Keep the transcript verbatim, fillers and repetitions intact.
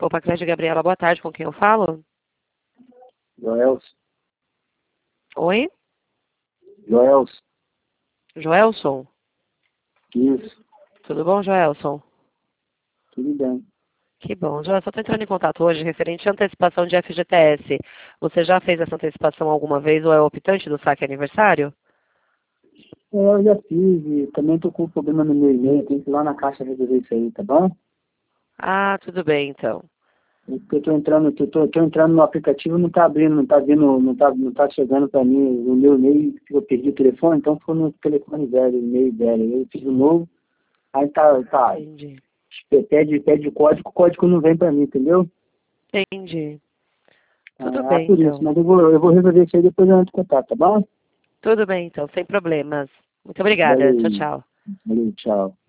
Opa, Crédito Gabriela, boa tarde, com quem eu falo? Joelson. Oi? Joelson. Joelson? Isso. Tudo bom, Joelson? Tudo bem. Que bom. Joelson, estou entrando em contato hoje referente à antecipação de F G T S. Você já fez essa antecipação alguma vez ou é optante do saque aniversário? É, eu já fiz e também tô com um problema no meu e-mail, tem que ir lá na caixa resolver isso aí, tá bom? Ah, tudo bem, então. Porque eu tô entrando, eu tô, tô entrando no aplicativo, não tá abrindo, não tá vindo, não tá, não tá chegando pra mim o meu e-mail, eu perdi o telefone, então foi no telefone velho, o e-mail velho. Eu fiz o novo, aí tá, tá, Entendi. pede, pede o código, o código não vem pra mim, entendeu? Entendi. Tudo Ah, bem, por isso, então. mas eu vou, eu vou resolver isso aí depois eu entro em contato, tá bom? Tudo bem, então, sem problemas. Muito obrigada. Tchau, Valeu, tchau. valeu, tchau.